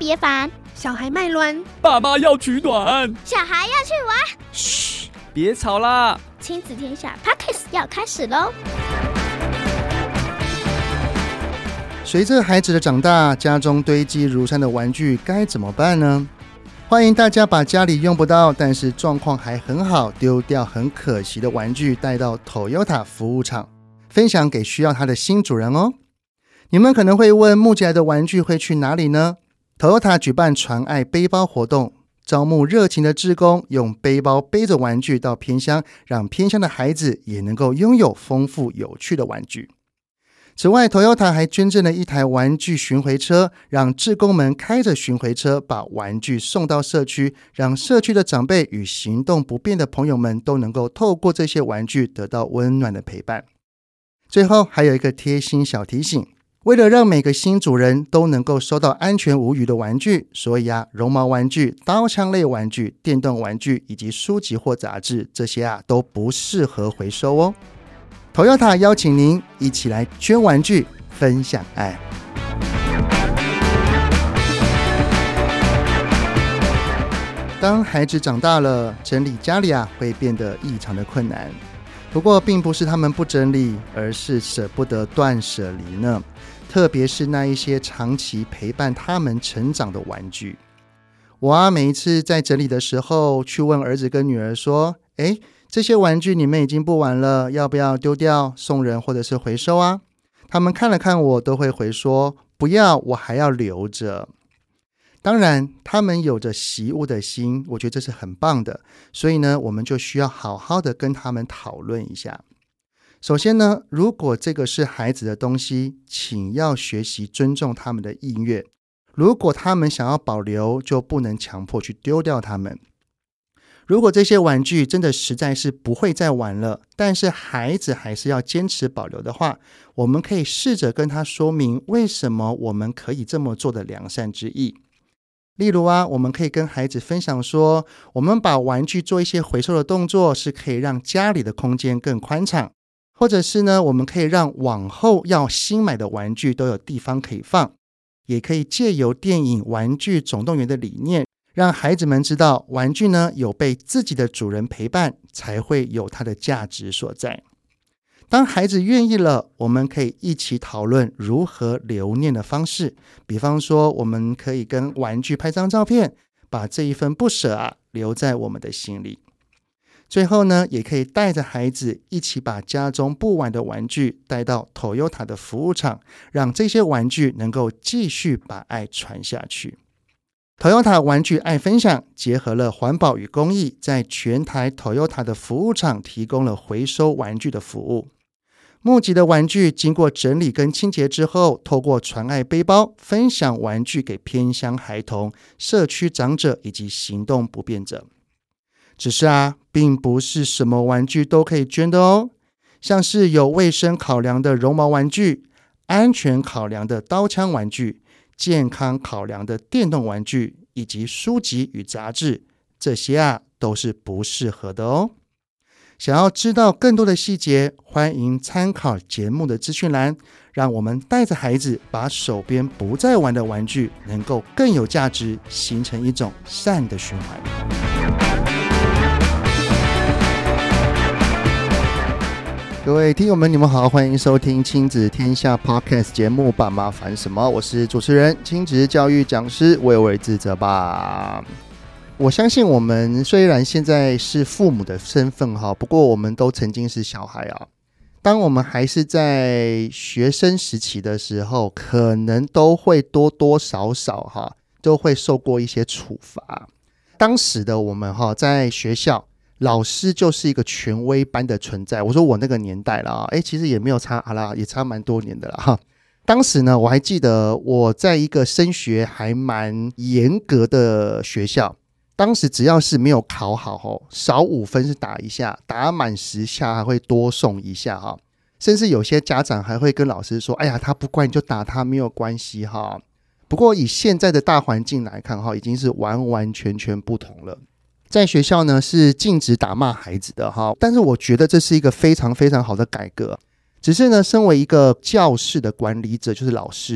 别烦， 小孩卖卵， 爸妈要取暖， 小孩要去玩。 嘘，别吵啦！ 亲子天下 Podcast 要开始咯。 随着孩子的长大，家中堆积如山的玩具该怎么办呢？欢迎大家把家里用不到但是状况还很好，丢掉很可惜的玩具带到 Toyota 服务厂，分享给需要它的新主人哦。你们可能会问，募集来的玩具会去哪里呢？ Toyota 举办传爱背包活动，招募热情的志工，用背包背着玩具到偏乡，让偏乡的孩子也能够拥有丰富有趣的玩具。此外， Toyota 还捐赠了一台玩具巡回车，让志工们开着巡回车把玩具送到社区，让社区的长辈与行动不便的朋友们都能够透过这些玩具得到温暖的陪伴。最后还有一个贴心小提醒，为了让每个新主人都能够收到安全无虞的玩具，所以绒毛玩具、刀枪类玩具、电动玩具以及书籍或杂志，这些都不适合回收哦。Toyota 邀请您一起来捐玩具，分享爱。当孩子长大了，整理家里会变得异常的困难。不过并不是他们不整理，而是舍不得断舍离呢。特别是那一些长期陪伴他们成长的玩具。我每一次在整理的时候，去问儿子跟女儿说，这些玩具你们已经不玩了，要不要丢掉、送人或者是回收啊？他们看了看我，都会回说不要，我还要留着。当然他们有着惜物的心，我觉得这是很棒的，所以呢，我们就需要好好的跟他们讨论一下。首先呢，如果这个是孩子的东西，请要学习尊重他们的意愿。如果他们想要保留，就不能强迫去丢掉他们。如果这些玩具真的实在是不会再玩了，但是孩子还是要坚持保留的话，我们可以试着跟他说明为什么我们可以这么做的良善之意。例如我们可以跟孩子分享说，我们把玩具做一些回收的动作，是可以让家里的空间更宽敞，或者是呢，我们可以让往后要新买的玩具都有地方可以放，也可以借由电影《玩具总动员》的理念，让孩子们知道玩具呢有被自己的主人陪伴，才会有它的价值所在。当孩子愿意了，我们可以一起讨论如何留念的方式，比方说我们可以跟玩具拍张照片，把这一份不舍留在我们的心里。最后呢，也可以带着孩子一起把家中不玩的玩具带到 Toyota 的服务厂，让这些玩具能够继续把爱传下去。Toyota 玩具爱分享结合了环保与公益，在全台 Toyota 的服务厂提供了回收玩具的服务。募集的玩具经过整理跟清洁之后，透过传爱背包分享玩具给偏乡孩童、社区长者以及行动不便者。只是并不是什么玩具都可以捐的哦，像是有卫生考量的绒毛玩具、安全考量的刀枪玩具、健康考量的电动玩具以及书籍与杂志，这些都是不适合的哦。想要知道更多的细节，欢迎参考节目的资讯栏，让我们带着孩子把手边不再玩的玩具能够更有价值，形成一种善的循环。各位听友们，你们好，欢迎收听亲子天下 Podcast 节目爸妈烦什么，我是主持人亲子教育讲师魏伟自责爸。我相信我们虽然现在是父母的身份不过我们都曾经是小孩当我们还是在学生时期的时候，可能都会多多少少都会受过一些处罚。当时的我们在学校，老师就是一个权威般的存在。我说我那个年代了其实也没有差也差蛮多年的了当时呢，我还记得我在一个升学还蛮严格的学校，当时只要是没有考好少5分是打一下，打满10下还会多送一下甚至有些家长还会跟老师说，哎呀，他不乖你就打他没有关系不过以现在的大环境来看已经是完完全全不同了。在学校呢是禁止打骂孩子的但是我觉得这是一个非常非常好的改革。只是呢，身为一个教室的管理者，就是老师，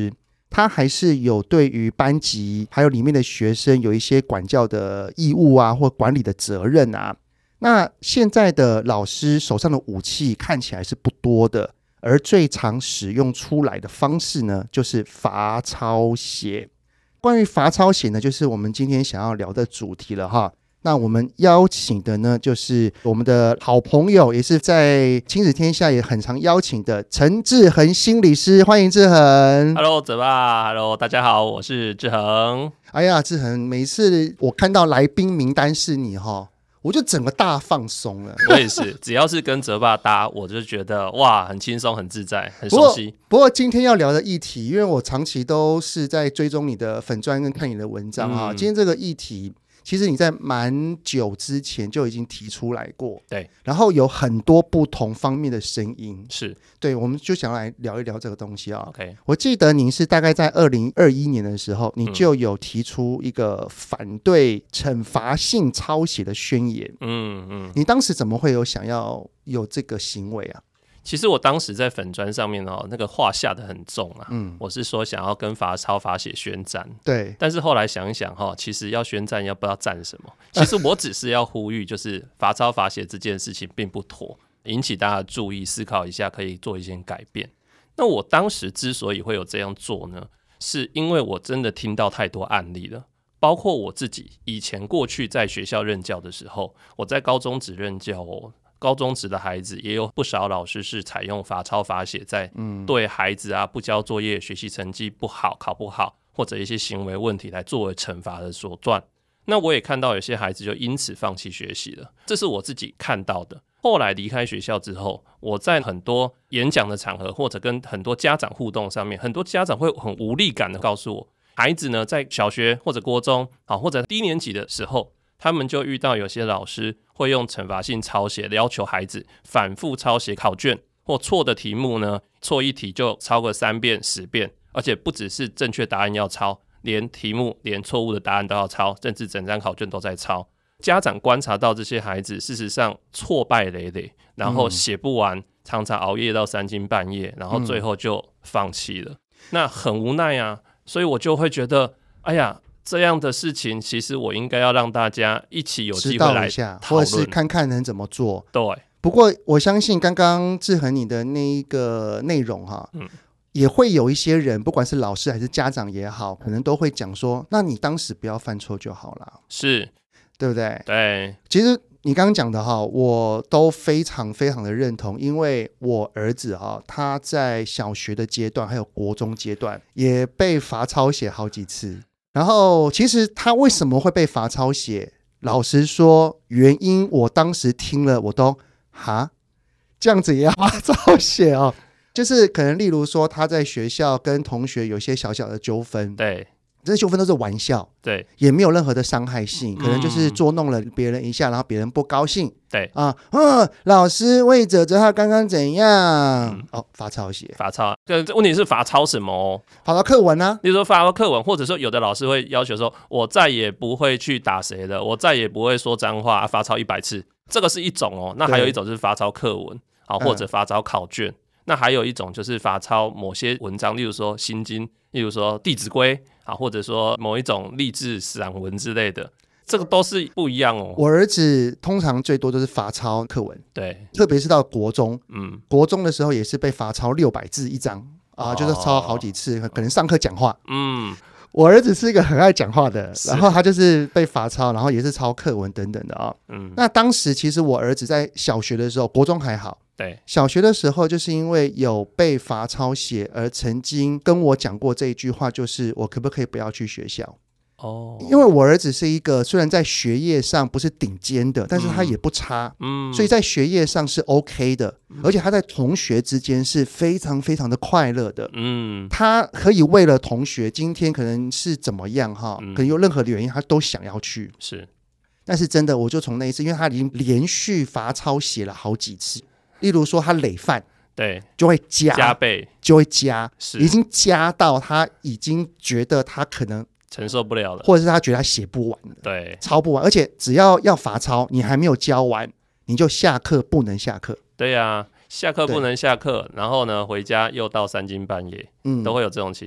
他还是有对于班级还有里面的学生有一些管教的义务啊，或管理的责任啊。那现在的老师手上的武器看起来是不多的，而最常使用出来的方式呢，就是罚抄写。关于罚抄写呢，就是我们今天想要聊的主题了哈。那我们邀请的呢，就是我们的好朋友，也是在亲子天下也很常邀请的陈志恒心理师，欢迎志恒。 Hello， 泽爸 ，Hello， 大家好，我是志恒。 哎呀，志恒，每次我看到来宾名单是你哈，我就整个大放松了。 我也是，只要是跟泽爸搭，我就觉得哇，很轻松，很自在，很熟悉。 不过今天要聊的议题，因为我长期都是在追踪你的粉专跟看你的文章哈，今天这个议题。其实你在蛮久之前就已经提出来过， 对， 然后有很多不同方面的声音， 是对，我们就想来聊一聊这个东西啊。 OK， 我记得您是大概在2021年的时候，你就有提出一个反对惩罚性抄写的宣言。你当时怎么会有想要有这个行为啊？ 其实我当时在粉专上面那个话下得很重啊，我是说想要跟罚抄罚写宣战，对，但是后来想一想其实要宣战要不要战什么？其实我只是要呼吁，就是罚抄罚写这件事情并不妥，引起大家的注意，思考一下可以做一些改变。那我当时之所以会有这样做呢，是因为我真的听到太多案例了。包括我自己以前过去在学校任教的时候，我在高中职任教高中职的孩子也有不少老师是采用罚抄罚写，在对孩子不交作业、学习成绩不好、考不好或者一些行为问题来作为惩罚的手段。那我也看到有些孩子就因此放弃学习了，这是我自己看到的。后来离开学校之后，我在很多演讲的场合或者跟很多家长互动上面，很多家长会很无力感的告诉我，孩子呢在小学或者国中或者低年级的时候，他们就遇到有些老师会用惩罚性抄写，要求孩子反复抄写考卷，或错的题目呢，错一题就抄个3遍10遍，而且不只是正确答案要抄，连题目连错误的答案都要抄，甚至整张考卷都在抄。家长观察到这些孩子事实上挫败累累，然后写不完，常常熬夜到3更半夜，然后最后就放弃了。那很无奈啊，所以我就会觉得，哎呀，这样的事情其实我应该要让大家一起有机会来讨论， 或者是看看能怎么做。 对， 不过我相信刚刚志恒你的那一个内容也会有一些人，不管是老师还是家长也好，可能都会讲说，那你当时不要犯错就好了， 是， 对不对？ 对， 其实你刚刚讲的我都非常非常的认同，因为我儿子他在小学的阶段还有国中阶段也被罚抄写好几次。然后其实他为什么会被罚抄写，老实说原因我当时听了我都这样子也要罚抄写就是可能例如说他在学校跟同学有些小小的纠纷， 对， 这些纠纷都是玩笑，对，也没有任何的伤害性，可能就是捉弄了别人一下，然后别人不高兴， 对老师魏哲哲他刚刚怎样罚抄写， 罚抄，问题是罚抄什么罚到课文啊， 例如说罚到课文，或者说有的老师会要求说，我再也不会去打谁了，我再也不会说脏话，罚抄100次，这个是一种那还有一种就是罚抄课文或者罚抄考卷。那还有一种就是罚抄某些文章，例如说心经，例如说弟子规或者说某一种励志散文之类的，这个都是不一样我儿子通常最多都是罚抄课文， 对， 特别是到国中，国中的时候也是被罚抄600字一张就是抄好几次，可能上课讲话，我儿子是一个很爱讲话的，然后他就是被罚抄，然后也是抄课文等等的那当时其实我儿子在小学的时候，国中还好，对，小学的时候就是因为有被罚抄写而曾经跟我讲过这一句话，就是我可不可以不要去学校因为我儿子是一个虽然在学业上不是顶尖的，但是他也不差所以在学业上是 OK 的而且他在同学之间是非常非常的快乐的他可以为了同学今天可能是怎么样可能有任何的原因他都想要去，是，但是真的我就从那一次，因为他已经连续罚抄写了好几次，例如说他累犯，对，就会加倍，就会加，已经加到他已经觉得他可能承受不了了， 或者是他觉得他写不完了，对，抄不完，而且只要罚抄，你还没有教完，你就下课不能下课， 对啊，下课不能下课，然后呢回家又到3更半夜都会有这种情形。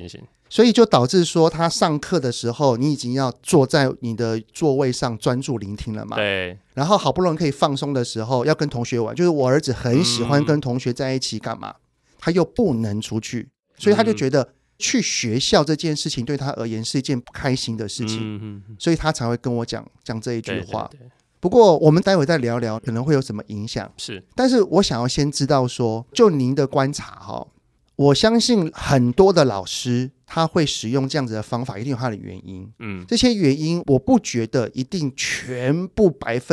所以就导致说他上课的时候你已经要坐在你的座位上专注聆听了嘛， 对， 然后好不容易可以放松的时候要跟同学玩，就是我儿子很喜欢跟同学在一起干嘛，他又不能出去，所以他就觉得去学校这件事情对他而言是一件不开心的事情，所以他才会跟我讲这一句话。对，不过我们待会再聊聊可能会有什么影响， 是， 但是我想要先知道说，就您的观察我相信很多的老师他会使用这样子的方法一定有他的原因，这些原因我不觉得一定全部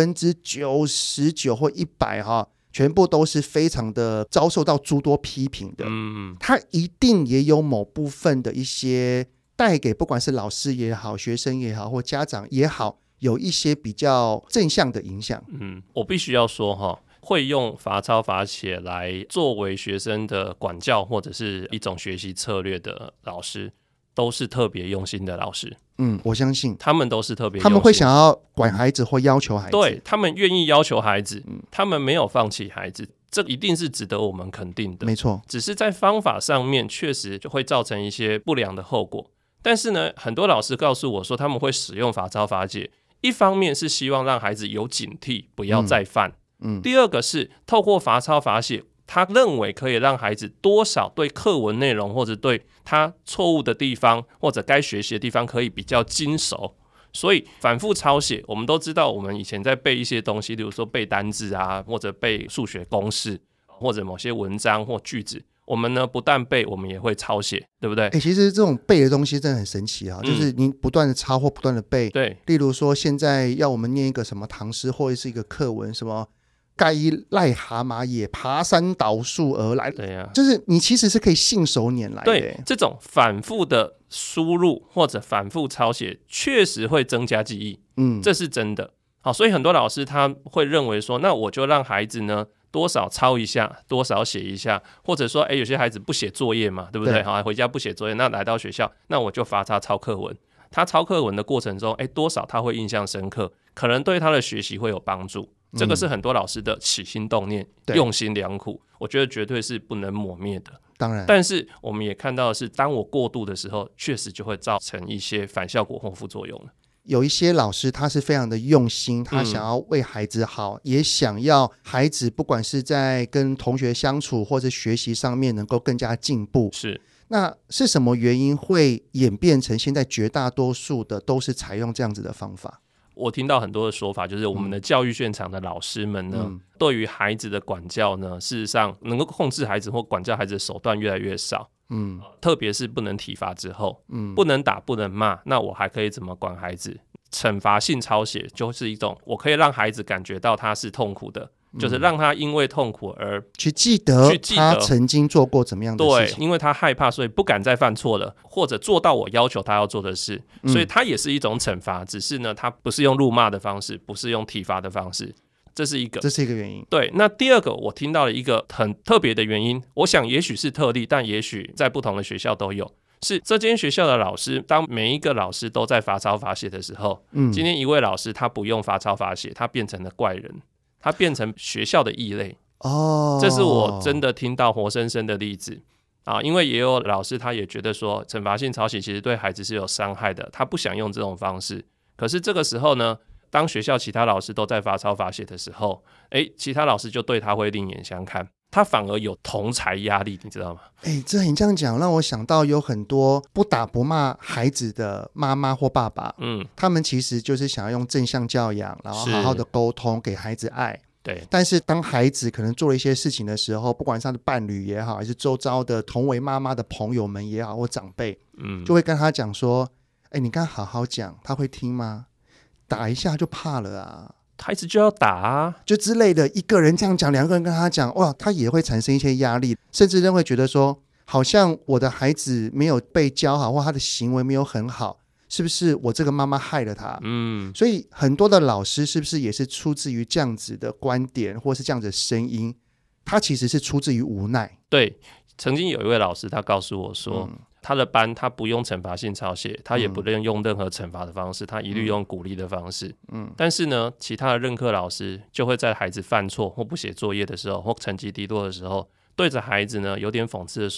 99%或100%全部都是非常的遭受到诸多批评的，他一定也有某部分的一些带给不管是老师也好学生也好或家长也好有一些比较正向的影响。 我必须要说会用罚抄罚写来作为学生的管教或者是一种学习策略的老师，都是特别用心的老师。 我相信他们都是特别用心， 他们会想要管孩子或要求孩子， 对，他们愿意要求孩子，他们没有放弃孩子，这一定是值得我们肯定的， 没错。 只是在方法上面确实就会造成一些不良的后果。但是呢，很多老师告诉我说他们会使用罚抄罚写，一方面是希望让孩子有警惕，不要再犯，第二个是透过罚抄罚写，他认为可以让孩子多少对课文内容或者对他错误的地方或者该学习的地方可以比较精熟，所以反复抄写。我们都知道我们以前在背一些东西，例如说背单字啊，或者背数学公式，或者某些文章或句子，我们呢不但背，我们也会抄写，对不对？ 其实这种背的东西真的很神奇就是你不断的抄或不断的背。 对， 例如说现在要我们念一个什么唐诗或者是一个课文，什么盖一癞蛤蟆也爬山倒树而来， 对啊， 就是你其实是可以信手拈来的。 对，这种反复的输入或者反复抄写确实会增加记忆，这是真的。好，所以很多老师他会认为说，那我就让孩子呢多少抄一下，多少写一下，或者说有些孩子不写作业嘛，对不对？好，回家不写作业，那来到学校，那我就罚他抄课文。他抄课文的过程中，多少他会印象深刻，可能对他的学习会有帮助。这个是很多老师的起心动念，用心良苦，我觉得绝对是不能抹灭的。 当然， 但是我们也看到的是，当我过度的时候，确实就会造成一些反效果或副作用了。 有一些老师他是非常的用心，他想要为孩子好，也想要孩子不管是在跟同学相处或者学习上面能够更加进步。 是， 那是什么原因会演变成现在绝大多数的都是采用这样子的方法？ 我听到很多的说法，就是我们的教育现场的老师们呢，对于孩子的管教呢，事实上能够控制孩子或管教孩子的手段越来越少。特别是不能体罚之后，不能打不能骂，那我还可以怎么管孩子？惩罚性抄写就是一种我可以让孩子感觉到他是痛苦的，就是让他因为痛苦而去记得他曾经做过怎么样的事情。 对，因为他害怕，所以不敢再犯错了，或者做到我要求他要做的事，所以他也是一种惩罚，只是呢，他不是用辱骂的方式，不是用体罚的方式。这是一个原因。 对，那第二个我听到了一个很特别的原因，我想也许是特例，但也许在不同的学校都有，是这间学校的老师，当每一个老师都在罚抄罚写的时候，今天一位老师他不用罚抄罚写，他变成了怪人，他变成学校的异类。这是我真的听到活生生的例子啊！因为也有老师他也觉得说，惩罚性抄写其实对孩子是有伤害的，他不想用这种方式。可是这个时候呢，当学校其他老师都在罚抄罚写的时候，其他老师就对他会另眼相看，他反而有同侪压力，你知道吗？ 这你这样讲让我想到有很多不打不骂孩子的妈妈或爸爸，他们其实就是想要用正向教养，然后好好的沟通，给孩子爱。 对， 但是当孩子可能做了一些事情的时候，不管是他的伴侣也好，还是周遭的同为妈妈的朋友们也好，或长辈，就会跟他讲说，你刚好好讲，他会听吗？打一下就怕了啊， 孩子就要打啊， 就之类的。一个人这样讲，两个人跟他讲，哇，他也会产生一些压力，甚至会觉得说，好像我的孩子没有被教好，或他的行为没有很好，是不是我这个妈妈害了他？所以很多的老师是不是也是出自于这样子的观点，或是这样子的声音？他其实是出自于无奈。 对，曾经有一位老师他告诉我说，他的班他不用惩罚性抄写，他也不用任何惩罚的方式，他一律用鼓励的方式。但是呢，其他的任课老师就会在孩子犯错或不写作业的时候，或成绩低落的时候，对着孩子呢有点讽刺的说，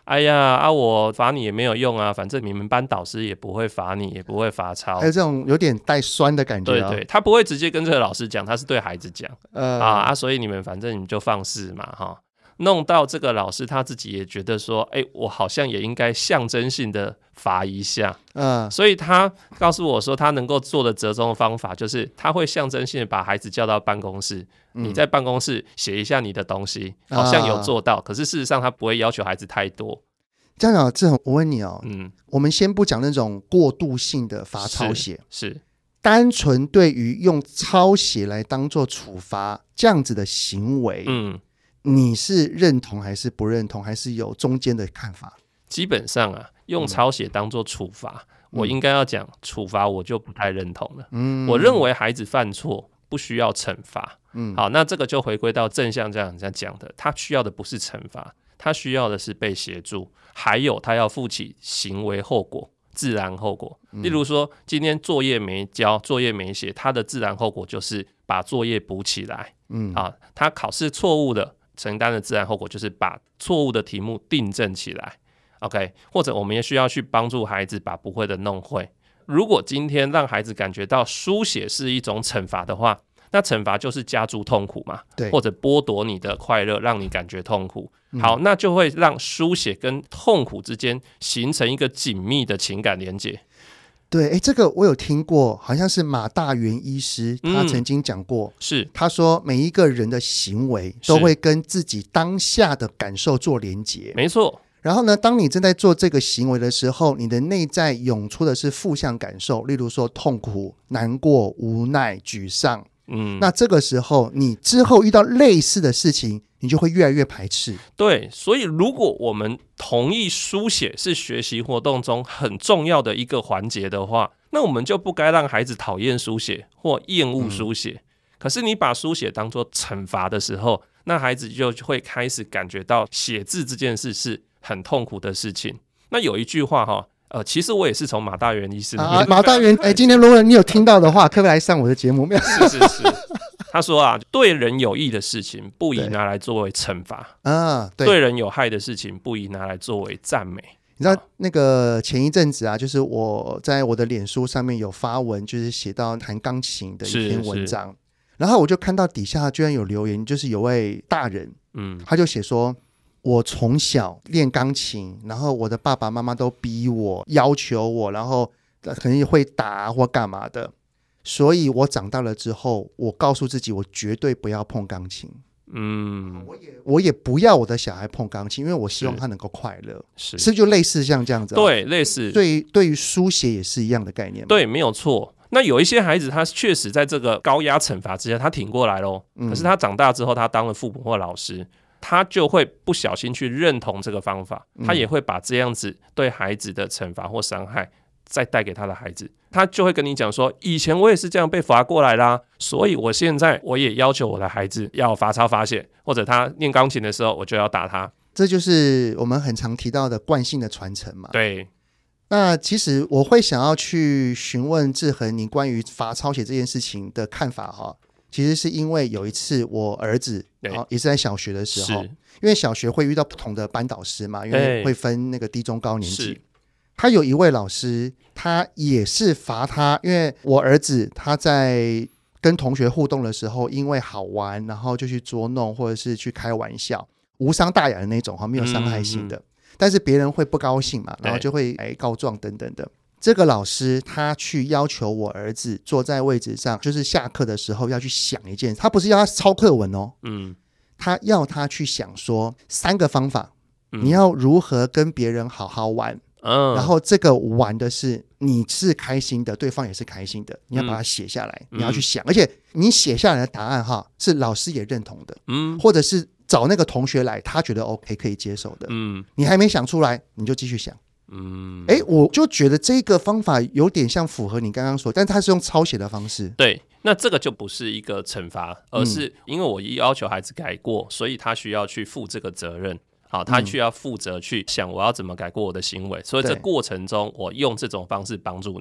哎呀我罚你也没有用啊，反正你们班导师也不会罚你，也不会罚抄， 还有这种有点带酸的感觉。 对对，他不会直接跟这个老师讲，他是对孩子讲所以你们反正你们就放肆嘛哈。弄到这个老师他自己也觉得说，我好像也应该象征性的罚一下，所以他告诉我说，他能够做的折中方法就是他会象征性的把孩子叫到办公室，你在办公室写一下你的东西，好像有做到，可是事实上他不会要求孩子太多。 家长，这种我问你哦，我们先不讲那种过度性的罚抄写， 是单纯对于用抄写来当做处罚这样子的行为，你是认同还是不认同，还是有中间的看法？ 基本上啊，用抄写当做处罚，我应该要讲处罚，我就不太认同了。我认为孩子犯错不需要惩罚。好，那这个就回归到正向这样讲的，他需要的不是惩罚，他需要的是被协助，还有他要负起行为后果。自然后果，例如说今天作业没交，作业没写，他的自然后果就是把作业补起来。他考试错误的承担的自然后果就是把错误的题目订正起来。OK， 或者我们也需要去帮助孩子把不会的弄会。如果今天让孩子感觉到书写是一种惩罚的话，那惩罚就是加诸痛苦嘛，或者剥夺你的快乐，让你感觉痛苦。好，那就会让书写跟痛苦之间形成一个紧密的情感连结。 对，这个我有听过，好像是马大元医师他曾经讲过， 是他说每一个人的行为都会跟自己当下的感受做连结， 没错。 然后呢，当你正在做这个行为的时候，你的内在涌出的是负向感受，例如说痛苦、难过、无奈、沮丧。那这个时候你之后遇到类似的事情，你就会越来越排斥。 对，所以如果我们同意书写是学习活动中很重要的一个环节的话，那我们就不该让孩子讨厌书写或厌恶书写。可是你把书写当作惩罚的时候，那孩子就会开始感觉到写字这件事是很痛苦的事情。那有一句话其实我也是从马大元医师马大元，今天如果你有听到的话，可不可以来上我的节目？ 是他说对人有益的事情不宜拿来作为惩罚，对人有害的事情不宜拿来作为赞美。 你知道那个前一阵子就是我在我的脸书上面有发文，就是写到弹钢琴的一篇文章，然后我就看到底下居然有留言，就是有位大人，他就写说，我从小练钢琴，然后我的爸爸妈妈都逼我要求我，然后可能会打或干嘛的，所以我长大了之后，我告诉自己我绝对不要碰钢琴。我也不要我的小孩碰钢琴，因为我希望他能够快乐。是就类似像这样子。 对，类似对于书写也是一样的概念。 对，没有错。那有一些孩子他确实在这个高压惩罚之下他挺过来咯，可是他长大之后他当了父母或老师，他就会不小心去认同这个方法，他也会把这样子对孩子的惩罚或伤害再带给他的孩子，他就会跟你讲说，以前我也是这样被罚过来啦，所以我现在我也要求我的孩子要罚抄罚写，或者他念钢琴的时候我就要打他。 这就是我们很常提到的惯性的传承嘛。 对。 那其实我会想要去询问志恒你关于罚抄写这件事情的看法其实是因为有一次我儿子也是在小学的时候，因为小学会遇到不同的班导师嘛，因为会分那个低中高年级，他有一位老师他也是罚他，因为我儿子他在跟同学互动的时候因为好玩然后就去捉弄或者是去开玩笑，无伤大雅的那种没有伤害性的，但是别人会不高兴嘛，然后就会告状等等的。这个老师他去要求我儿子坐在位置上，就是下课的时候要去想一件，他不是要他抄课文他要他去想说3个方法，你要如何跟别人好好玩，然后这个玩的是你是开心的，对方也是开心的，你要把它写下来，你要去想，而且你写下来的答案是老师也认同的，或者是找那个同学来他觉得 OK 可以接受的，你还没想出来你就继续想。我就觉得这个方法有点像符合你刚刚说，但它是用抄写的方式。 对，那这个就不是一个惩罚，而是因为我要求孩子改过，所以他需要去负这个责任。好，他需要负责去想我要怎么改过我的行为，所以这过程中我用这种方式帮助你。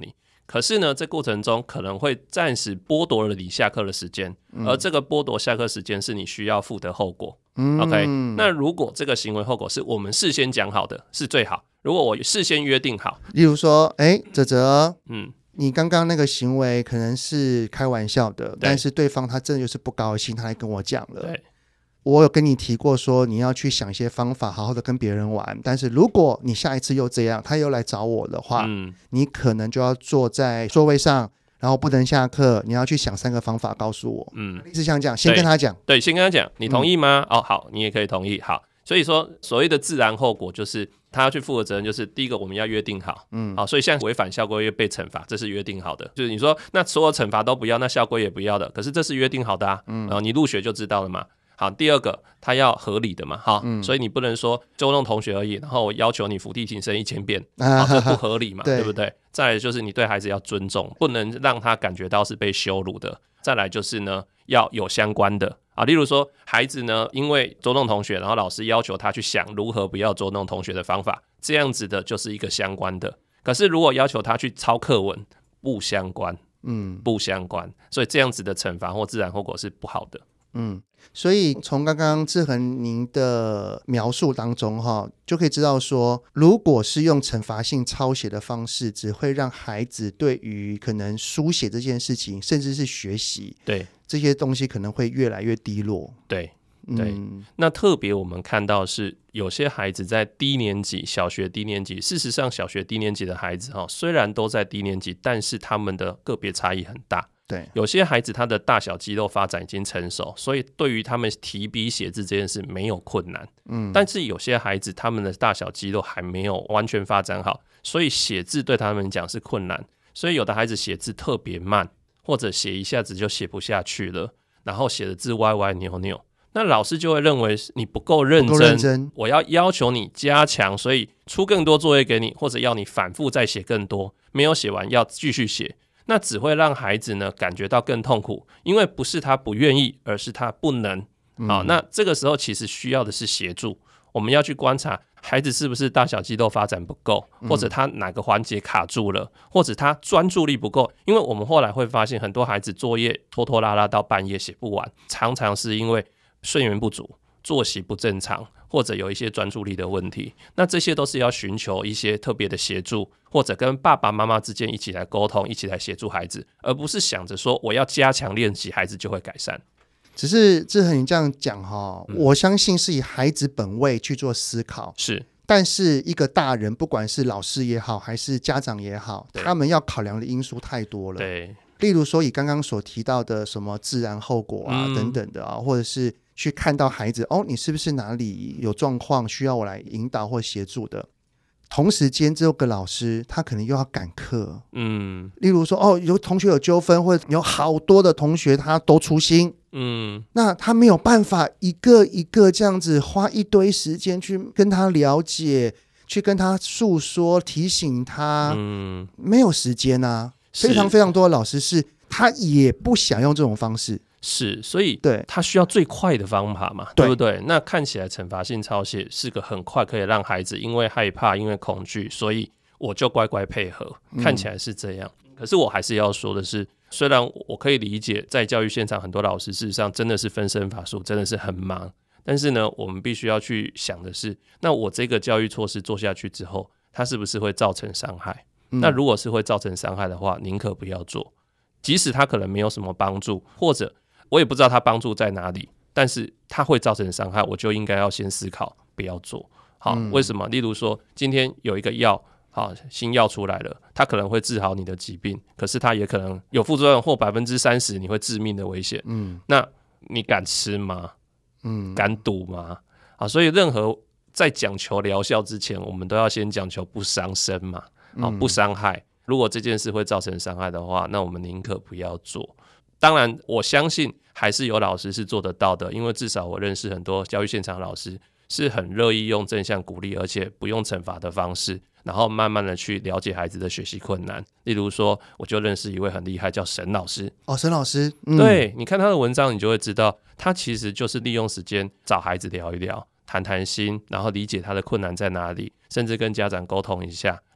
可是呢，这过程中可能会暂时剥夺了你下课的时间，而这个剥夺下课时间是你需要负的后果。OK， 那如果这个行为后果是我们事先讲好的，是最好。如果我事先约定好， 例如说，哲哲，你刚刚那个行为可能是开玩笑的，但是对方他真的就是不高兴，他来跟我讲了。 对， 我有跟你提过说你要去想一些方法好好的跟别人玩，但是如果你下一次又这样，他又来找我的话，你可能就要坐在座位上，然后不能下课，你要去想3个方法告诉我。类似像这样，先跟他讲。对， 先跟他讲，你同意吗？好，你也可以同意。好，所以说所谓的自然后果就是他要去负的责任，就是第一个我们要约定好，好，所以像违反校规被惩罚，这是约定好的，就是你说那所有惩罚都不要，那校规也不要的，可是这是约定好的啊，你入学就知道了嘛。好，第二个他要合理的嘛，好，所以你不能说捉弄同学而已，然后我要求你伏地挺身1000遍，这不合理嘛，对不对？再来就是你对孩子要尊重，不能让他感觉到是被羞辱的。再来就是呢，要有相关的啊，例如说孩子呢因为捉弄同学，然后老师要求他去想如何不要捉弄同学的方法，这样子的就是一个相关的。可是如果要求他去抄课文，不相关，不相关，所以这样子的惩罚或自然后果是不好的。 所以从刚刚志恒您的描述当中就可以知道说，如果是用惩罚性抄写的方式，只会让孩子对于可能书写这件事情，甚至是学习，对这些东西可能会越来越低落。 对，那特别我们看到是有些孩子在低年级，小学低年级，事实上小学低年级的孩子虽然都在低年级，但是他们的个别差异很大。对，有些孩子他的大小肌肉发展已经成熟，所以对于他们提笔写字这件事没有困难。但是有些孩子他们的大小肌肉还没有完全发展好，所以写字对他们讲是困难。所以有的孩子写字特别慢，或者写一下子就写不下去了，然后写的字歪歪扭扭，那老师就会认为你不够认真，我要求你加强，所以出更多作业给你，或者要你反复再写更多，没有写完要继续写。那只会让孩子呢感觉到更痛苦，因为不是他不愿意，而是他不能。好，那这个时候其实需要的是协助，我们要去观察孩子是不是大小肌肉发展不够，或者他哪个环节卡住了，或者他专注力不够。因为我们后来会发现很多孩子作业拖拖拉拉到半夜写不完，常常是因为睡眠不足，作息不正常，或者有一些专注力的问题。那这些都是要寻求一些特别的协助，或者跟爸爸妈妈之间一起来沟通，一起来协助孩子，而不是想着说我要加强练习，孩子就会改善。 只是志恒你这样讲我相信是以孩子本位去做思考，是。但是一个大人，不管是老师也好，还是家长也好，他们要考量的因素太多了。对，例如说以刚刚所提到的什么自然后果等等的或者是去看到孩子你是不是哪里有状况需要我来引导或协助的。同时间这个老师他可能又要赶课，例如说有同学有纠纷，或者有好多的同学他都粗心，那他没有办法一个一个这样子花一堆时间去跟他了解，去跟他诉说，提醒他，没有时间啊。非常非常多的老师是他也不想用这种方式， 是，所以他需要最快的方法嘛， 对不对？那看起来惩罚性抄写是个很快可以让孩子因为害怕，因为恐惧，所以我就乖乖配合，看起来是这样。可是我还是要说的是，虽然我可以理解在教育现场很多老师事实上真的是分身乏术，真的是很忙，但是呢我们必须要去想的是，那我这个教育措施做下去之后，它是不是会造成伤害？那如果是会造成伤害的话，宁可不要做，即使它可能没有什么帮助，或者我也不知道它帮助在哪里，但是它会造成伤害，我就应该要先思考不要做。好，为什么？例如说今天有一个药，好，新药出来了，它可能会治好你的疾病，可是它也可能有副作用，或30%你会致命的危险。那你敢吃吗？敢赌吗？好，所以任何在讲求疗效之前，我们都要先讲求不伤身嘛，不伤害。如果这件事会造成伤害的话，那我们宁可不要做。当然我相信还是有老师是做得到的，因为至少我认识很多教育现场老师是很乐意用正向鼓励，而且不用惩罚的方式，然后慢慢的去了解孩子的学习困难。例如说我就认识一位很厉害叫沈老师。沈老师，对，你看他的文章你就会知道，他其实就是利用时间找孩子聊一聊，谈谈心，然后理解他的困难在哪里，甚至跟家长沟通一下，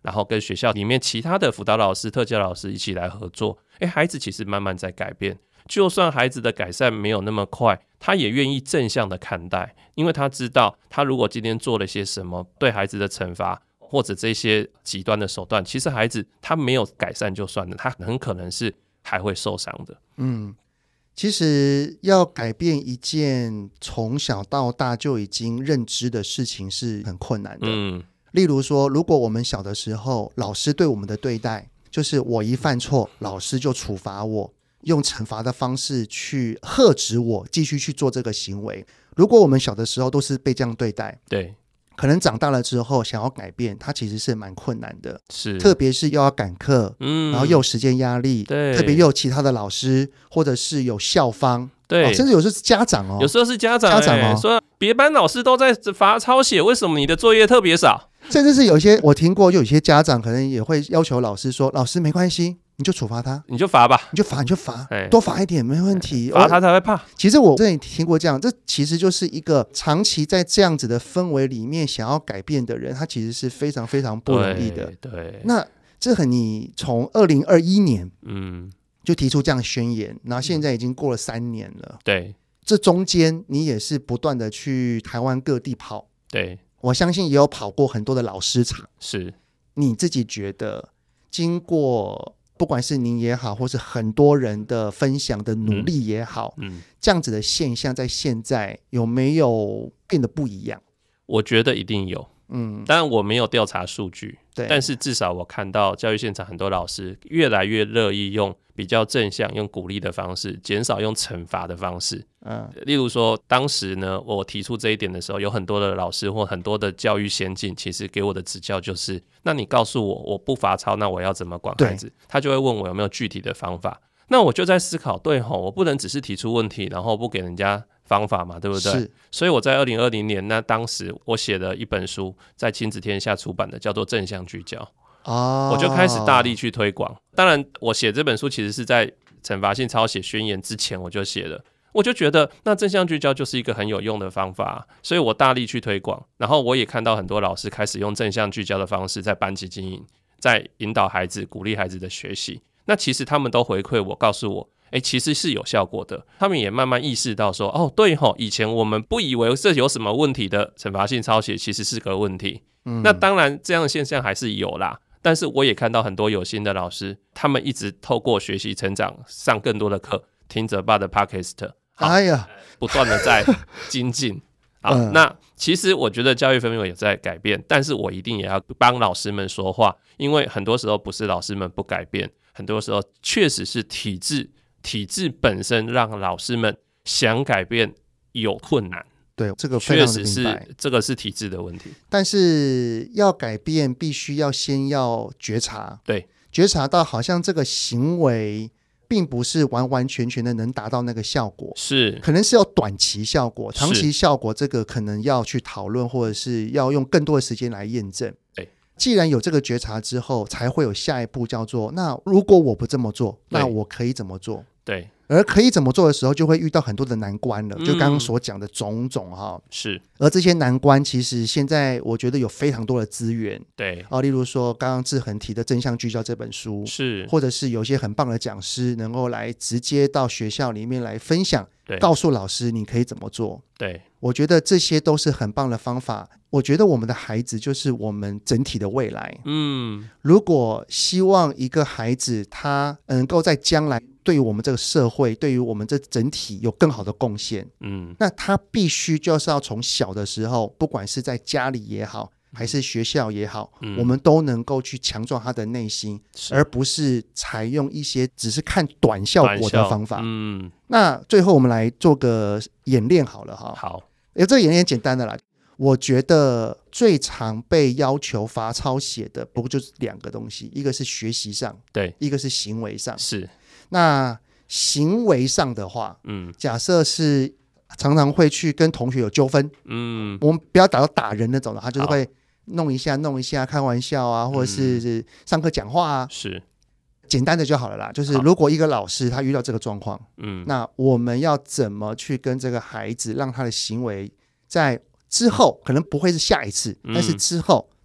然后跟学校里面其他的辅导老师、特教老师一起来合作，孩子其实慢慢在改变。就算孩子的改善没有那么快，他也愿意正向的看待，因为他知道他如果今天做了些什么对孩子的惩罚或者这些极端的手段，其实孩子他没有改善就算了，他很可能是还会受伤的。 其实要改变一件从小到大就已经认知的事情是很困难的。例如说，如果我们小的时候老师对我们的对待就是我一犯错老师就处罚我，用惩罚的方式去呵止我继续去做这个行为，如果我们小的时候都是被这样对待， 对， 可能长大了之后想要改变它其实是蛮困难的， 是，特别是又要赶课，然后又有时间压力， 对， 特别又有其他的老师或者是有校方， 对， 甚至有时候是家长有时候是家长说别班老师都在罚抄写，为什么你的作业特别少？ 甚至是有些我听过，就有些家长可能也会要求老师说，老师没关系，你就处罚他， 你就罚吧， 你就罚，多罚一点没问题， 罚他才会怕。 其实我真的听过这样，这其实就是一个长期在这样子的氛围里面想要改变的人，他其实是非常非常不容易的。 对， 那这和你从2021年就提出这样的宣言，然后现在已经过了3年了， 对， 这中间你也是不断的去台湾各地跑， 对， 我相信也有跑过很多的老师场， 是你自己觉得经过不管是您也好或是很多人的分享的努力也好，这样子的现象在现在有没有变得不一样？ 我觉得一定有，当然我没有调查数据，但是至少我看到教育现场很多老师越来越乐意用比较正向用鼓励的方式，减少用惩罚的方式。例如说当时呢我提出这一点的时候，有很多的老师或很多的教育先进其实给我的指教就是，那你告诉我我不罚抄，那我要怎么管孩子？他就会问我有没有具体的方法，那我就在思考，对吼，我不能只是提出问题然后不给人家方法嘛，对不对？所以我在2020年那当时我写了一本书，在亲子天下出版的，叫做正向聚焦。我就开始大力去推广。当然我写这本书其实是在惩罚性抄写宣言之前我就写了，我就觉得那正向聚焦就是一个很有用的方法，所以我大力去推广。然后我也看到很多老师开始用正向聚焦的方式在班级经营，在引导孩子鼓励孩子的学习。那其实他们都回馈我，告诉我其实是有效果的。他们也慢慢意识到说，对吼，以前我们不以为这有什么问题的惩罚性抄写其实是个问题。那当然这样的现象还是有啦，但是我也看到很多有心的老师，他们一直透过学习成长，上更多的课，听泽爸的 Podcast， 不断的在精进。那其实我觉得教育氛围也在改变，但是我一定也要帮老师们说话，因为很多时候不是老师们不改变，很多时候确实是体制本身让老师们想改变有困难。对，这个非常的明白，这个是体制的问题。但是要改变，必须要先要觉察，对，觉察到好像这个行为并不是完完全全的能达到那个效果，是可能是有短期效果，长期效果这个可能要去讨论，或者是要用更多的时间来验证。对，既然有这个觉察之后，才会有下一步叫做，那如果我不这么做，那我可以怎么做？对，而可以怎么做的时候，就会遇到很多的难关了，就刚刚所讲的种种哈。是，而这些难关其实现在我觉得有非常多的资源，对，例如说刚刚志恒提的正向聚焦这本书，是，或者是有些很棒的讲师能够来直接到学校里面来分享，告诉老师你可以怎么做。对，我觉得这些都是很棒的方法。我觉得我们的孩子就是我们整体的未来。如果希望一个孩子他能够在将来对于我们这个社会，对于我们这整体有更好的贡献，那他必须就是要从小的时候，不管是在家里也好还是学校也好，我们都能够去强壮他的内心，而不是采用一些只是看短效果的方法。那最后我们来做个演练好了哈。好，这个演练简单的啦。我觉得最常被要求罚抄写的不过就是2个东西，一个是学习上，对，一个是行为上。是，那行为上的话，假设是常常会去跟同学有纠纷，我们不要打到打人那种的，他就是会弄一下开玩笑啊，或者是上课讲话啊，是简单的就好了啦。就是如果一个老师他遇到这个状况，那我们要怎么去跟这个孩子，让他的行为在之后可能不会是下一次，但是之后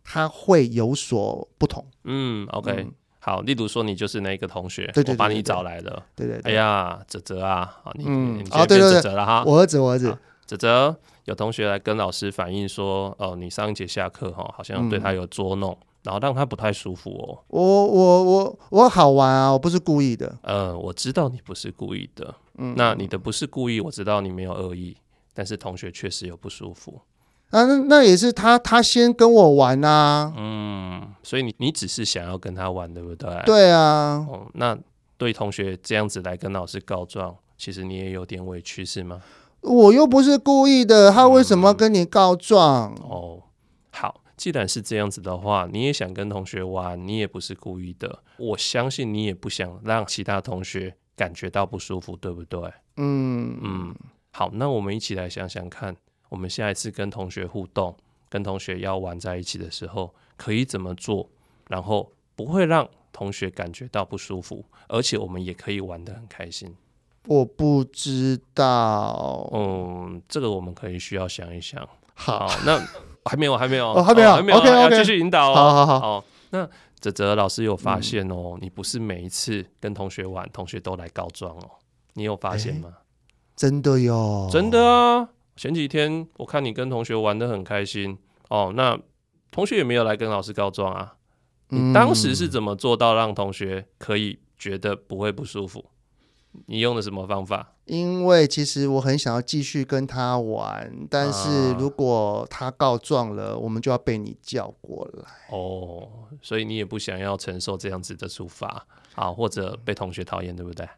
它会有所不同。 OK，好，例如说你就是那个同学， 对， 我把你找来了， 对， 哎呀，泽泽啊，你现在变泽泽了哈，我儿子， 泽泽有同学来跟老师反映说，你上一节下课好像对他有捉弄，然后让他不太舒服哦。 我好玩啊，我不是故意的。 我知道你不是故意的，那你的不是故意，我知道你没有恶意，但是同学确实有不舒服。 那也是他先跟我玩啊。 所以你只是想要跟他玩，对不对？ 对啊。 那对同学这样子来跟老师告状，其实你也有点委屈是吗？ 我又不是故意的，他为什么要跟你告状？ 好，既然是这样子的话，你也想跟同学玩，你也不是故意的，我相信你也不想让其他同学感觉到不舒服，对不对？好，那我们一起来想想看，我们下一次跟同学互动，跟同学要玩在一起的时候，可以怎么做，然后不会让同学感觉到不舒服，而且我们也可以玩得很开心。 我不知道。 这个我们可以需要想一想。 好， 那还没有还没有 OK， 要继续引导哦。好。 那泽泽老师有发现你不是每一次跟同学玩，同学都来告状你有发现吗？ 真的哟， 真的啊！前几天我看你跟同学玩得很开心那同学也没有来跟老师告状啊。你当时是怎么做到让同学可以觉得不会不舒服？你用的什么方法？ 因为其实我很想要继续跟他玩，但是如果他告状了，我们就要被你叫过来。 所以你也不想要承受这样子的处罚或者被同学讨厌，对不对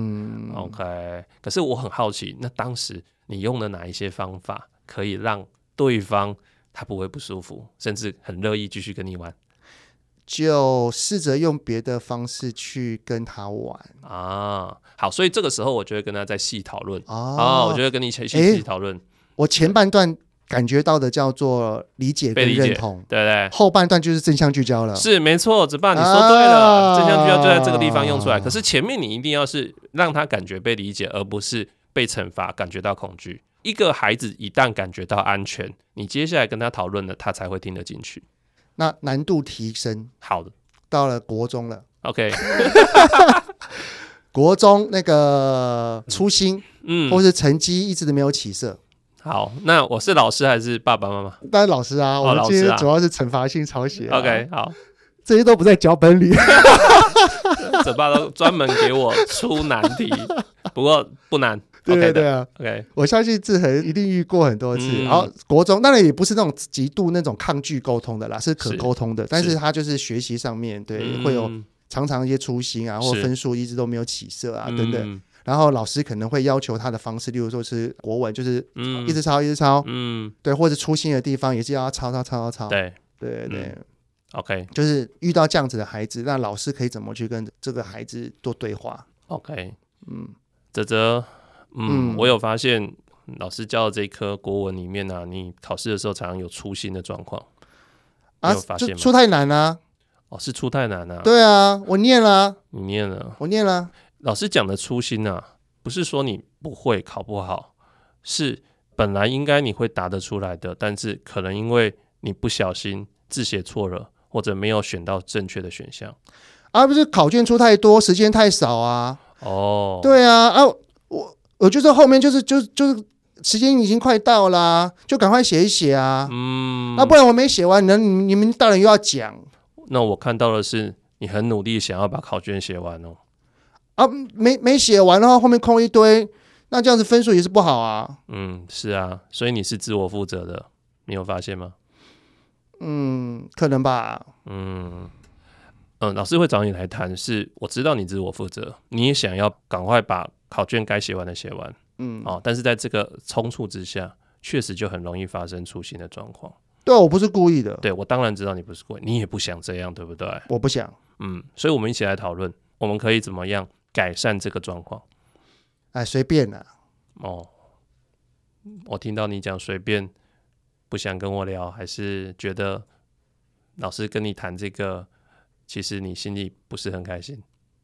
？OK。可是我很好奇，那当时你用了哪一些方法可以让对方他不会不舒服，甚至很乐意继续跟你玩？ 就试着用别的方式去跟他玩好，所以这个时候我就会跟他再细讨论我就会跟你一起细讨论。 我前半段感觉到的叫做理解跟认同， 对对， 后半段就是正向聚焦了。 是没错，子爸你说对了，正向聚焦就在这个地方用出来。可是前面你一定要是让他感觉被理解，而不是被惩罚感觉到恐惧。一个孩子一旦感觉到安全，你接下来跟他讨论了，他才会听得进去。 那难度提升， 好的， 到了国中了 OK 国中那个粗心或是成绩一直都没有起色。 好，那我是老师还是爸爸妈妈？ 当然老师啊，我们今天主要是惩罚性抄写 OK 好， 这些都不在脚本里这爸都专门给我出难题，不过不难。 对啊 OK， 我相信志恒一定遇过很多次。然后国中当然也不是那种极度那种抗拒沟通的啦，是可沟通的，但是他就是学习上面会有常常一些粗心或分数一直都没有起色等等。然后老师可能会要求他的方式，例如说是国文就是一直抄对，或者粗心的地方也是要抄对 OK， 就是遇到这样子的孩子，那老师可以怎么去跟这个孩子做对话 OK。泽泽我有发现老师教的这一科国文里面你考试的时候常常有粗心的状况你有发现吗？ 出太难啊是出太难对啊，我念了你念了我念了。 老师讲的粗心不是说你不会考不好，是本来应该你会答得出来的，但是可能因为你不小心字写错了，或者没有选到正确的选项不是考卷出太多时间太少对啊我就是后面就是时间已经快到啦，就赶快写一写那不然我没写完，你们大人又要讲。 那我看到的是你很努力想要把考卷写完没写完的话后面空一堆，那这样子分数也是不好是啊，所以你是自我负责的，你有发现吗？ 可能吧。 老师会找你来谈，是我知道你自我负责，你也想要赶快把考卷该写完的写完，但是在这个冲突之下，确实就很容易发生粗心的状况。 对，我不是故意的。 对，我当然知道你不是故意，你也不想这样，对不对？ 我不想。 所以我们一起来讨论，我们可以怎么样改善这个状况？ 随便啦。 我听到你讲随便，不想跟我聊，还是觉得老师跟你谈这个，其实你心里不是很开心？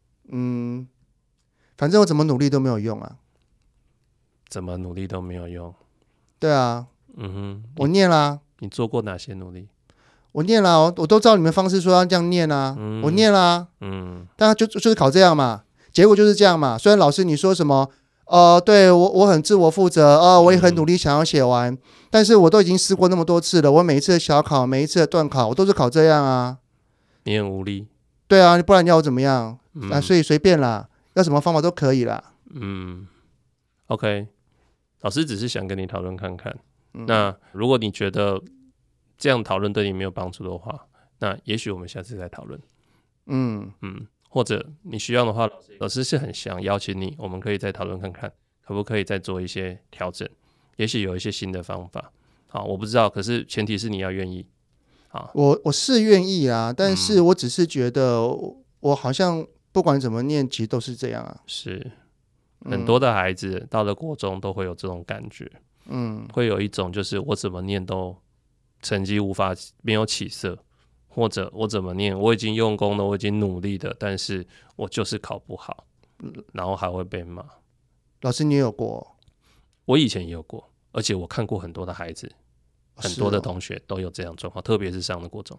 反正我怎么努力都没有用怎么努力都没有用？ 对啊。我念啦。 你做过哪些努力？ 我念了，我都照你们方式说要这样念啊，我念了啊，但就是考这样嘛，结果就是这样嘛。虽然老师你说什么，对我很自我负责，我也很努力想要写完，但是我都已经试过那么多次了，我每一次的小考，每一次的段考，我都是考这样啊。 你很无力。 对啊，不然你要我怎么样？所以随便啦，要什么方法都可以啦。 OK， 老师只是想跟你讨论看看。那如果你觉得这样讨论对你没有帮助的话，那也许我们下次再讨论。或者你需要的话，老师是很想邀请你，我们可以再讨论看看，可不可以再做一些调整，也许有一些新的方法。好，我不知道，可是前提是你要愿意。好， 我是愿意啊，但是我只是觉得我好像不管怎么念，其实都是这样啊。 是，很多的孩子到了国中都会有这种感觉。会有一种就是我怎么念都成绩没有起色，或者我怎么念我已经用功了，我已经努力了，但是我就是考不好，然后还会被骂。 老师你也有过？ 我以前也有过，而且我看过很多的孩子，很多的同学都有这样状况，特别是上了国中。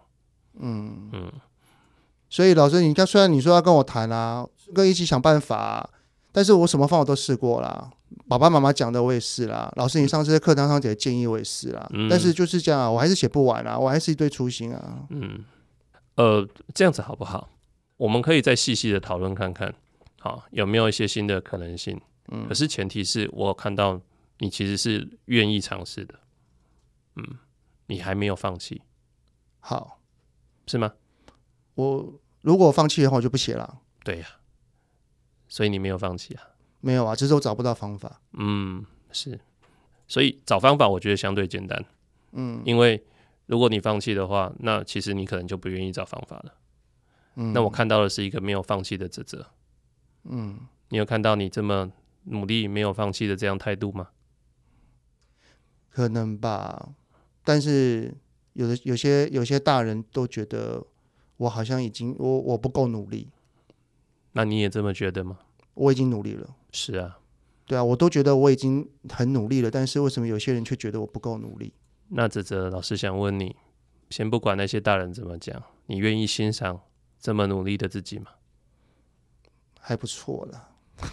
所以老师你虽然你说要跟我谈啊，跟一起想办法啊，但是我什么方法都试过啦，爸爸妈妈讲的我也是啦，老师你上次在课堂上给的建议我也是啦，但是就是这样啊，我还是写不完啊，我还是一堆粗心啊。 这样子好不好？我们可以再细细的讨论看看，好，有没有一些新的可能性？可是前提是我看到你其实是愿意尝试的，你还没有放弃。 好， 是吗？ 如果我放弃的话，我就不写了。 对呀，所以你没有放弃啊？ 没有啊，只是我找不到方法。 是，所以找方法我觉得相对简单。因为如果你放弃的话，那其实你可能就不愿意找方法了。那我看到的是一个没有放弃的哲哲。你有看到你这么努力没有放弃的这样态度吗？ 可能吧，但是有些大人都觉得我好像已经我不够努力。 那你也这么觉得吗？ 我已经努力了。 是啊， 对啊，我都觉得我已经很努力了，但是为什么有些人却觉得我不够努力？ 那哲哲老师想问你，先不管那些大人怎么讲，你愿意欣赏这么努力的自己吗？ 还不错了。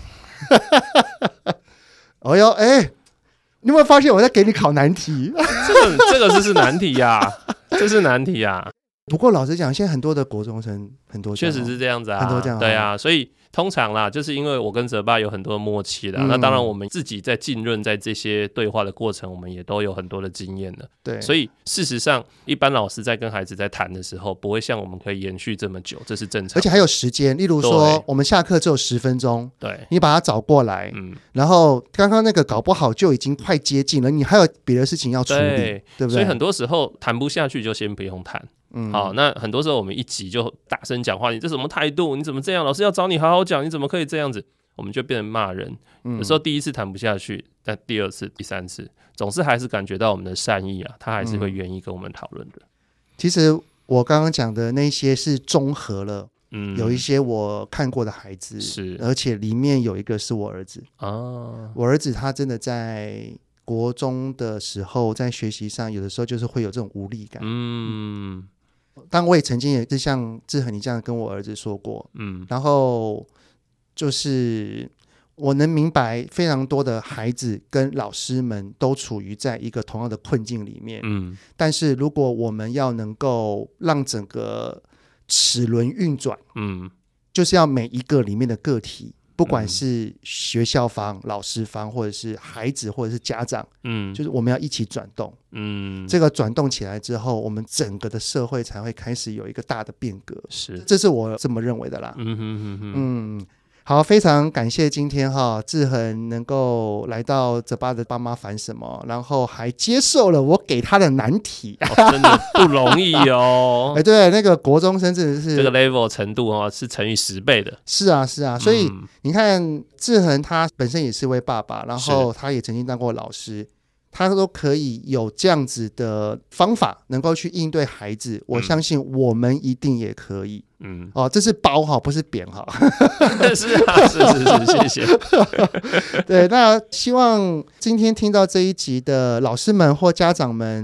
哎呦，你有没有发现我在给你考难题？ 这个是难题呀，这是难题呀。 不过老实讲，现在很多的国中生很多确实是这样子啊， 很多这样， 对啊，所以通常啦，就是因为我跟泽爸有很多的默契啦，那当然我们自己在浸润在这些对话的过程，我们也都有很多的经验了。 对， 所以事实上，一般老师在跟孩子在谈的时候，不会像我们可以延续这么久，这是正常的， 而且还有时间。例如说，我们下课只有10分钟， 对， 你把他找过来，然后刚刚那个搞不好就已经快接近了，你还有别的事情要处理，对不对？ 所以很多时候谈不下去，就先不用谈。好，那很多时候我们一急就大声讲话，你这什么态度？你怎么这样？老师要找你好好讲，你怎么可以这样子？我们就变成骂人。有时候第一次谈不下去，但第二次、第三次，总是还是感觉到我们的善意啊，他还是会愿意跟我们讨论的。 其实我刚刚讲的那些是综合了，有一些我看过的孩子，是，而且里面有一个是我儿子啊，我儿子他真的在国中的时候，在学习上有的时候就是会有这种无力感。当我也曾经也是像志恒你这样跟我儿子说过，然后就是我能明白非常多的孩子跟老师们都处于在一个同样的困境里面，但是如果我们要能够让整个齿轮运转，就是要每一个里面的个体，不管是学校方、老师方，或者是孩子，或者是家长，就是我们要一起转动，这个转动起来之后，我们整个的社会才会开始有一个大的变革，是，这是我这么认为的啦。好，非常感谢今天志恒能够来到泽爸的爸妈烦什么，然后还接受了我给他的难题， 真的不容易哦。 对，那个国中生真的是这个 level 程度是乘以10倍的。 是啊，是啊，所以你看志恒他本身也是位爸爸，然后他也曾经当过老师，他都可以有这样子的方法能够去应对孩子，我相信我们一定也可以。这是褒不是贬是啊，是，谢谢。 对，那希望今天听到这一集的老师们或家长们，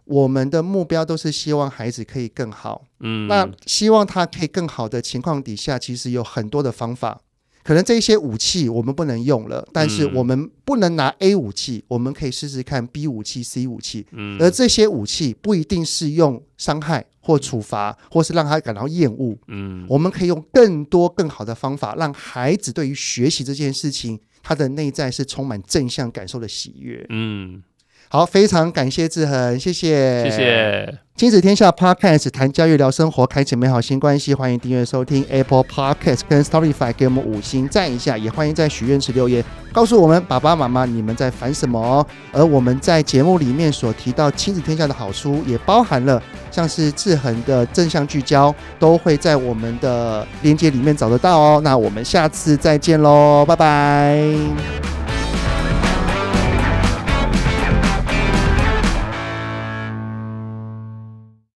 我们的目标都是希望孩子可以更好，那希望他可以更好的情况底下，其实有很多的方法。可能这些武器我们不能用了，但是我们不能拿 A 武器，我们可以试试看 B 武器 C 武器，而这些武器不一定是用伤害或处罚，或是让他感到厌恶，我们可以用更多更好的方法，让孩子对于学习这件事情，他的内在是充满正向感受的喜悦。好，非常感谢志恒，谢谢， 谢谢。 亲子天下 Podcast 谈教育聊生活，开启美好新关系，欢迎订阅收听 Apple Podcast 跟 Spotify， 给我们5星赞一下，也欢迎在许愿池留言告诉我们爸爸妈妈你们在烦什么哦。而我们在节目里面所提到亲子天下的好书，也包含了像是志恒的正向聚焦，都会在我们的连结里面找得到哦。那我们下次再见咯，拜拜。